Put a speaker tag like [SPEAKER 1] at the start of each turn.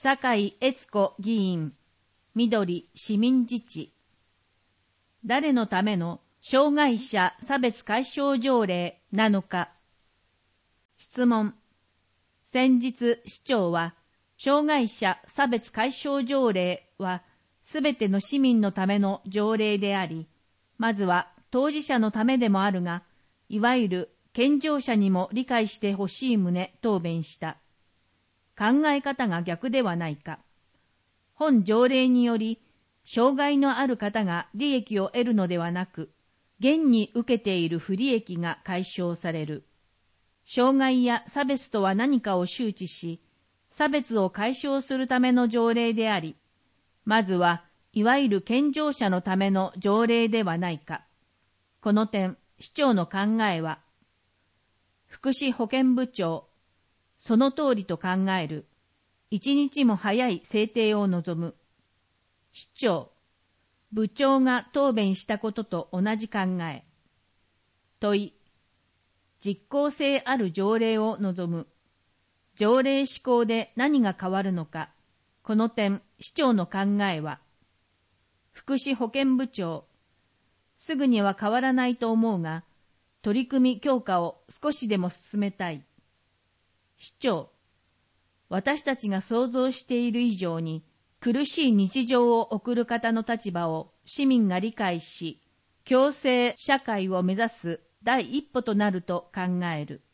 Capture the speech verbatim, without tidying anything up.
[SPEAKER 1] 酒井悦子議員、緑市民自治。誰のための障害者差別解消条例なのか。質問。先日市長は、障害者差別解消条例はすべての市民のための条例であり、まずは当事者のためでもあるが、いわゆる健常者にも理解してほしい旨答弁した。考え方が逆ではないか。本条例により、障害のある方が利益を得るのではなく、現に受けている不利益が解消される。障害や差別とは何かを周知し、差別を解消するための条例であり、まずはいわゆる健常者のための条例ではないか。この点、市長の考えは、福祉保健部長、その通りと考える。一日も早い制定を望む。市長、部長が答弁したことと同じ考え。問い、実効性ある条例を望む。条例施行で何が変わるのか。この点、市長の考えは、福祉保健部長、すぐには変わらないと思うが、取り組み強化を少しでも進めたい。市長、私たちが想像している以上に苦しい日常を送る方の立場を市民が理解し、共生社会を目指す第一歩となると考える。